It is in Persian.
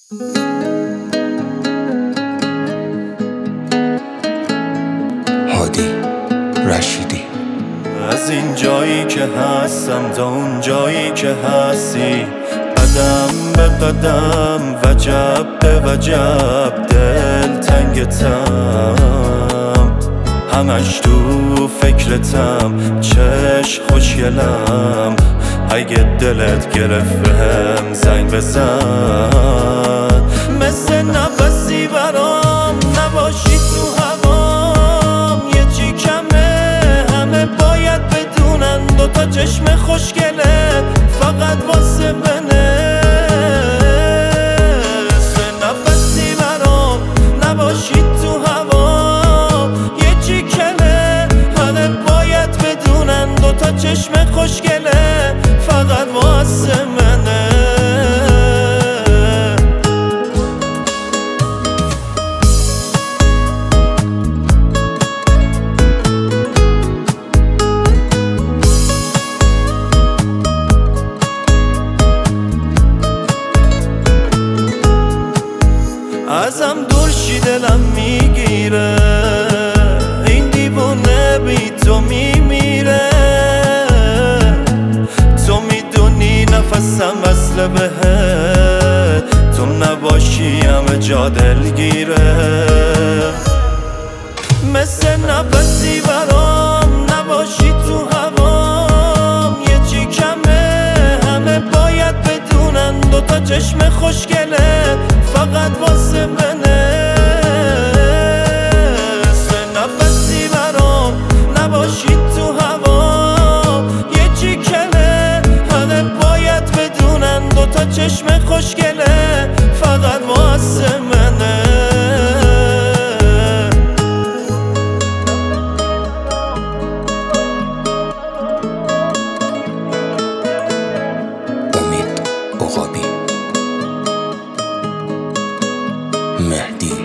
هادی رشیدی. از این جایی که هستم تا اون جایی که هستی، قدم به قدم، وجب به وجب، دل تنگتم، همش تو فکرتم، چش خوشگلم. اگه دلت گرفت بهم زنگ بزن، مثل نفسی برام نباشی تو هوام. یه چی کمه، همه باید بدونن دوتا چشم خوشگله فقط واسه منه. مثل نفسی برام نباشی تو هوام. یه چی کمه، همه باید بدونن دوتا چشم خوشگله فقط واسه منه. ازم دورشی دلم میگیره، این دیوونه بی تو میمیره. تو میدونی نفسم وصله بهت، تو نباشی همه جا دلگیره. مثل نفسی برام نباشی تو هوام. یه چی کمه، همه باید بدونن دوتا چشم خوشگله فقط واسه منه. مثل نفسی برام نباشی تو هوام. یه چی کمه، همه باید بدونن دوتا چشم خوشگله فقط واسه منه. امید عقابی، مهدی